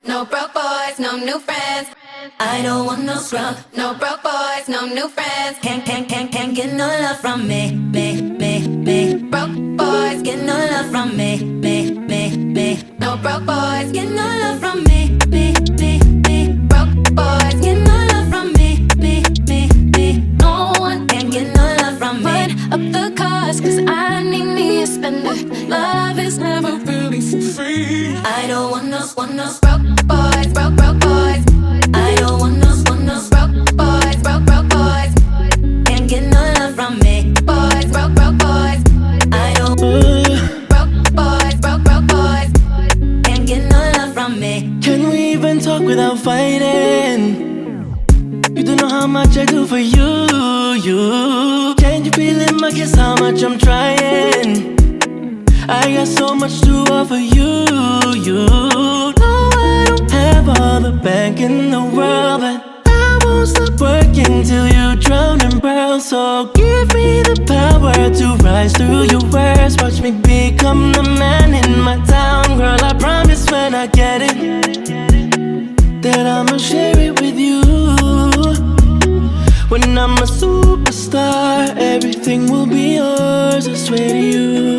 No broke boys, no new friends. I don't want no scrub. No broke boys, no new friends. Can't get no love from me. Broke boys, get no love from me. No broke boys, get no love from me. Broke boys, get no love from me. No one can get no love from me. Run up the cost, 'cause I need me a spender. Love is never really for free. I don't want no broke boys, broke boys. I don't want no broke boys, broke boys. Can't get no love from me. Boys, broke boys. I don't broke boys. Can't get no love from me. Can we even talk without fighting? You don't know how much I do for you. Can you feel in my kiss how much I'm trying? I got so much to offer you. No, I don't have all the bank in the world, but I won't stop working till you drown in pearls. So give me the power to rise through your words. Watch me become the man in my town. Girl, I promise when I get it that I'ma share it with you. When I'm a superstar, everything will be yours, I swear to you.